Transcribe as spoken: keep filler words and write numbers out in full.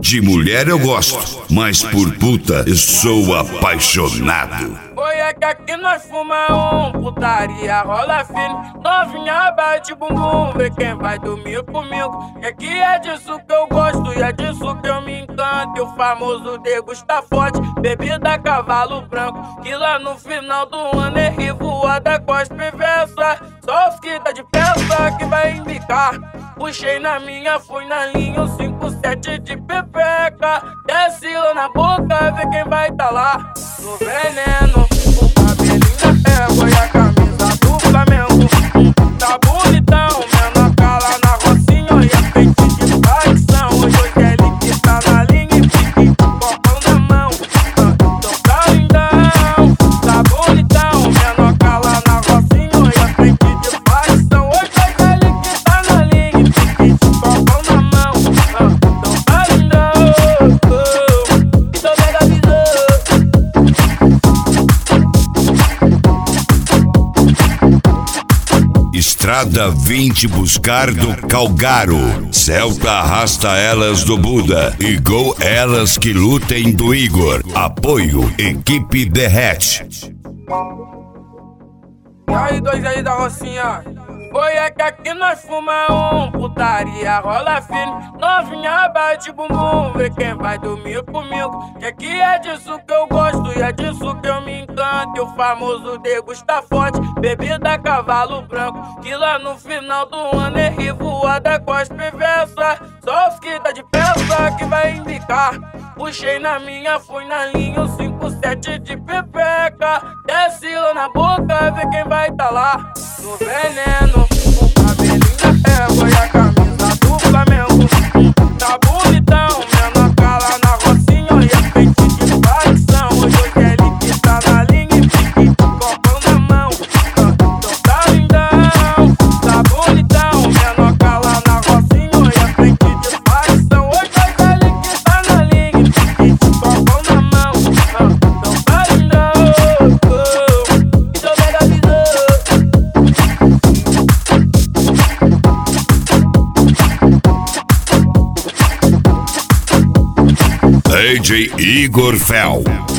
De mulher eu gosto, mas por puta eu sou apaixonado. Oi, é que aqui nós fuma um, putaria rola firme. Novinha bate bumbum, vê quem vai dormir comigo. E aqui é disso que eu gosto e é disso que eu me encanto. E o famoso degusta forte, bebida cavalo branco. Que lá no final do ano é revoada com as perversas. Só os que tá de peça que vai embicar. Puxei na minha, fui na linha, o cinco sete de pepeca. Desce lá na boca, vê quem vai tá lá. No veneno, o cabelinho da pégua e a camisa do Flamengo. Tá bonitão, menor cala na rocinha, olha peito de facção. Hoje hoje ele que tá na linha e pique, copão na mão. Então tá lindão, tá bonitão, menor cala na rocinha, olha peito de facção. Hoje hoje ele que tá na linha e pique, copão na mão. Então tá lindão, então pega a visão. Estrada vim te buscar do Calgaro. Celta arrasta elas do Buda. E gol elas que lutem do Igor. Apoio Equipe Derrete. E aí, dois aí da Rocinha? Oi, é que aqui nós fuma um, putaria rola firme. Novinha bate bumbum, vê quem vai dormir comigo. Que aqui é disso que eu gosto e é disso que eu me encanto. E o famoso degusta forte, bebida cavalo branco. Que lá no final do ano é revoada com as perversas. Só os que tá de peça que vai embicar. Puxei na minha, fui na linha, o cinco sete de pepeca. Desce lá na boca, vê quem vai tá lá. No veneno, o cabelinho da pégua e a camisa do Flamengo. Tá bonitão, menor cala na rocinha, olha peito de facção. Hoje hoje ele que tá na linha e pique, copão na mão. Então tá lindão, tá bonitão, menor cala na rocinha, olha peito de facção. Hoje hoje ele que tá na linha e pique, copão na mão. Então tá lindão, então pega a visão. D J Igor Fel.